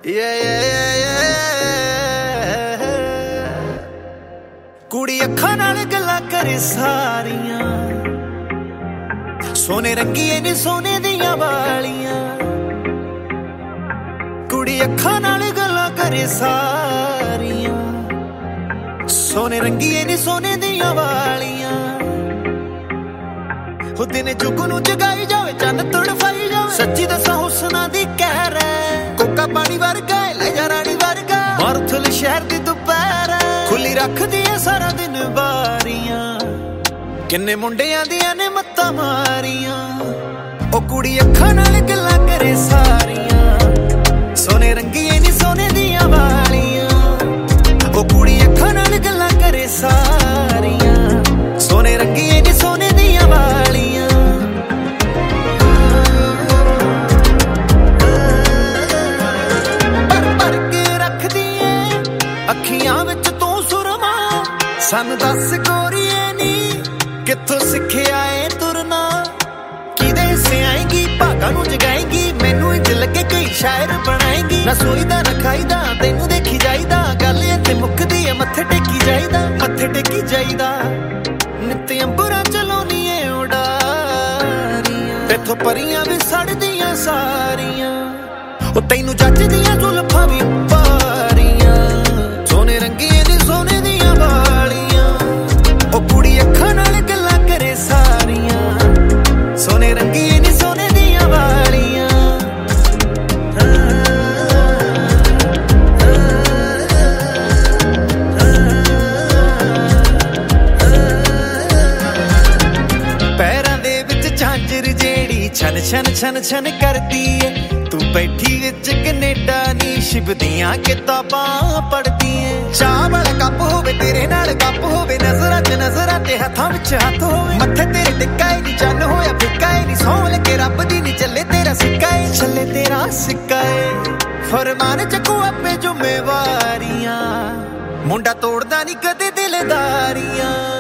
ਕੁੜੀ ਅੱਖਾਂ ਨਾਲ ਗੱਲਾਂ ਕਰੇ ਸਾਰੀਆਂ, ਸੋਨੇ ਰੰਗੀਏ ਨੀ ਸੋਨੇ ਦੀਆਂ ਵਾਲੀਆਂ। ਕੁੜੀ ਅੱਖਾਂ ਨਾਲ ਗੱਲਾਂ ਕਰੇ ਸਾਰੀਆਂ, ਸੋਨੇ ਰੰਗੀਏ ਨੀ ਸੋਨੇ ਦੀਆਂ ਵਾਲੀਆਂ। ਉਹ ਦਿਨ ਜੁਗ ਨੂੰ ਜਗਾਈ ਜਾਵੇ, ਚੰਨ ਤੜਫਾਈ ਜਾਵੇ, ਸੱਚੀ ਦੱਸਾਂ ਹੁਸਨਾਂ ਦੀ ਕਹਿਰ ਹੈ। ਕੋਕਾ ਪਾਣੀ ਵਰਗਾ ਲੈ ਜਾ ਰਾਣੀ ਵਰਗਾ, ਮਾਰੂਥਲ ਸ਼ਹਿਰ ਦੀ ਦੁਪਹਿਰ ਖੁੱਲੀ ਰੱਖਦੀ ਐ ਸਾਰਾ ਦਿਨ ਬਾਰੀਆਂ। ਕਿੰਨੇ ਮੁੰਡਿਆਂ ਦੀਆਂ ਨੇ ਮੱਤਾਂ ਮਾਰੀਆਂ। ਉਹ ਕੁੜੀ ਅੱਖਾਂ ਨਾਲ ਗੱਲਾਂ ਕਰੇ ਸਾਰੀਆਂ, ਸੋਨੇ ਰੰਗੀਏ ਨੀ ਸੋਨੇ ਦੀਆਂ ਵਾਲੀਆਂ। ਉਹ ਕੁੜੀ ਅੱਖਾਂ ਨਾਲ ਗੱਲਾਂ ਕਰੇ ਸਾਰੀਆਂ, ਸੋਨੇ ਰੰਗੀਏ ਨੀ ਸੋਨੇ ਦੀਆਂ ਵਾਲੀਆਂ। ਭਰ ਕੇ ਰੱਖਦੀ ਏ ਅੱਖੀਆਂ ਵਿੱਚ ਤੂੰ ਸੁਰਮਾ, ਸਾਨੂੰ ਦੱਸ ਗੋਰੀਏ ਨੀ ਕਿੱਥੋਂ ਸਿੱਖਿਆ ਏ ਤੁਰਨਾ। ਕਿਹਦੇ ਹਿੱਸੇ ਆਏਗੀ ਭਾਗਾਂ ਨੂੰ ਜਗਾਏਗੀ, ਮੈਨੂੰ ਇੰਝ ਲੱਗੇ ਕਈ ਸ਼ਾਇਰ ਬਣਾਏਗੀ। ਨਾ ਸੋਈਦਾ ਨਾ ਖਾਈਦਾ ਤੈਨੂੰ ਦੇਖੀ ਜਾਈਦਾ, ਗੱਲ ਇੱਥੇ ਮੁੱਕਦੀ ਏ ਮੱਥੇ ਟੇਕੀ ਜਾਈਦਾ, ਮੱਥੇ ਟੇਕੀ ਜਾਈਦਾ। ਨਿੱਤ ਅੰਬਰਾਂ ਚਲਾਉਣੀ ਏ ਉਡਾਰੀਆਂ, ਤੇਥੋਂ ਪਰੀਆਂ ਵੀ ਸੜਦੀਆਂ ਸਾਰੀਆਂ। ਉਹ ਤੈਨੂੰ ਜੱਜਦੀਆਂ ਜ਼ੁਲਫਾਂ ਵੀ ਪਾਰੀਆਂ, ਸੋਨੇ ਰੰਗੀਏ ਨੀ ਸੋਨੇ ਦੀਆਂ ਵਾਲੀਆਂ। ਉਹ ਕੁੜੀ ਅੱਖਾਂ ਨਾਲ ਗੱਲਾਂ ਕਰੇ ਸਾਰੀਆਂ, ਸੋਨੇ ਰੰਗੀਏ ਨੀ ਸੋਨੇ ਦੀਆਂ ਵਾਲੀਆਂ। ਪੈਰਾਂ ਦੇ ਵਿੱਚ ਝਾਂਜਰ ਜਿਹੜੀ ਛਨ ਛਨ ਛਨ ਛਨ ਕਰਦੀ ਏ, ਤੂੰ ਬੈਠੀ ਵਿੱਚ ਕਨੇਡਾ ਨੀ ਸ਼ਿਵਦੀਆਂ ਕਿਤਾਬਾਂ ਪੜ੍ਹਦੀ ਏ। ਚਾਹ ਵਾਲਾ ਕੱਪ ਹੋਵੇ ਤੇਰੇ ਨਾਲ ਗੱਪ ਹੋਵੇ, ਨਜ਼ਰਾਂ 'ਚ ਨਜ਼ਰਾਂ ਤੇ ਹੱਥਾਂ ਵਿੱਚ ਹੱਥ ਹੋਵੇ। ਮੱਥੇ ਤੇਰੇ ਟਿੱਕਾ ਏ ਨੀ ਚੰਨ ਹੋਇਆ ਫਿੱਕਾ ਏ ਨੀ, ਸਹੁੰ ਲੱਗੇ ਰੱਬ ਦੀ ਨੀ ਚੱਲੇ ਤੇਰਾ ਸਿੱਕਾ ਏ, ਚੱਲੇ ਤੇਰਾ ਸਿੱਕਾ ਏ। ਫਰਮਾਨ ਚੱਕੂ ਆਪੇ ਜ਼ਿੰਮੇਵਾਰੀਆਂ, ਮੁੰਡਾ ਤੋੜਦਾ ਨੀ ਕਦੇ ਦਿਲਦਾਰੀਆਂ।